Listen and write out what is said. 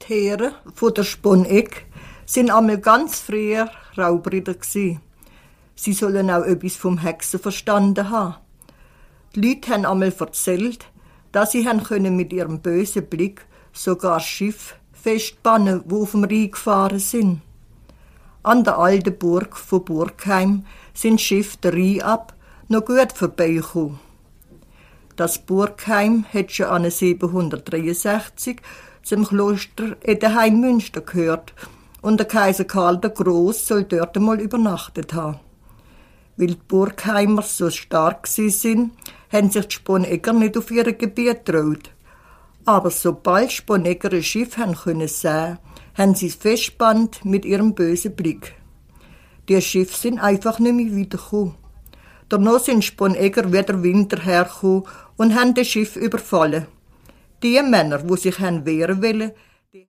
Die Herren von der Sponegg sind einmal ganz früher Raubritter gsi. Sie sollen auch etwas vom Hexen verstanden haben. Die Leute haben einmal erzählt, dass sie mit ihrem bösen Blick sogar Schiffe festbannen, die auf dem Rhein gefahren sind. An der alten Burg von Burgheim sind Schiffe den Rhein ab noch gut vorbeigekommen. Das Burgheim hat schon an 763 zum Kloster Edenheim Münster gehört und der Kaiser Karl der Gross soll dort einmal übernachtet haben. Weil die Burgheimer so stark sind, haben sich die Sponegger nicht auf ihr Gebiet getraut. Aber sobald die Sponegger ein Schiff können sehen, haben sie es festgebannt mit ihrem bösen Blick. Die Schiffe sind einfach nicht mehr wiedergekommen. Danach sind die Sponegger wieder Winter hergekommen und haben das Schiff überfallen. Die Männer, die sich wehren wollten,